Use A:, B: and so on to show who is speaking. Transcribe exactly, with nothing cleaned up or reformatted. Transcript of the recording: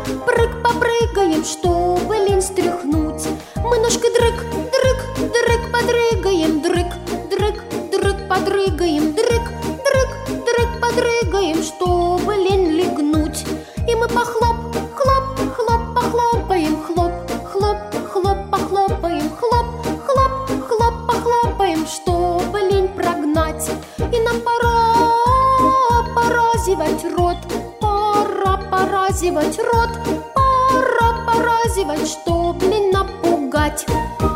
A: Прыг попрыгаем, чтобы лень стряхнуть. Мы ножкой дрыг, дрыг, дрыг подрыгаем, дрыг, дрыг, дрыг подрыгаем, дрыг, дрыг, дрыг подрыгаем, чтобы лень легнуть. И мы похлоп, хлоп, хлоп, похлопаем, хлоп, хлоп, хлоп, похлопаем, хлоп, хлоп, хлоп, похлопаем, чтобы лень прогнать. И нам пора, пора зевать рот, пора, пора зевать рот, пора, пора зевать, чтоб лень напугать.